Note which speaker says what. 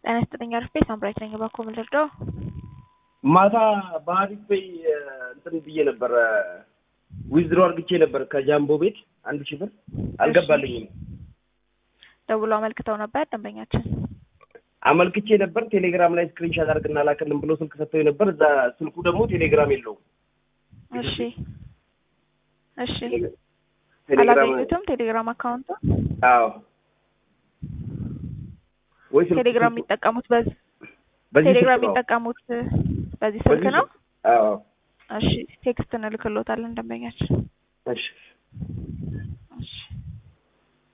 Speaker 1: ጤና ይስጥልኝ አርፌ ሳምራይት ነኝ ባኮ ምልርዶ
Speaker 2: ማታ ባሪፍ በይ እንትን ብዬ ነበር ዊዝድሮ አርግቼ ነበር ከጃምቦ ቤት 1000 ብር አልገባልኝም
Speaker 1: ደውሎ አመልክተው ነበር ደንበኛችን
Speaker 2: አመልክቼ ነበር ቴሌግራም ላይ ስክሪንሾት አድርግና ላከልን ብሎ ስልክ ሰጥተው ነበር እዛ ስልኩ ደግሞ ቴሌግራም የለውም እሺ ቴሌግራም አካውንት አዎ ወይስ
Speaker 1: ቴሌግራም የሚጠቀሙት ቴሌግራም የሚጠቀሙት በዚህ ስልክ ነው
Speaker 2: አዎ
Speaker 1: እሺ ቴክስት እንልክሎታለን ደንበኛችን
Speaker 2: እሺ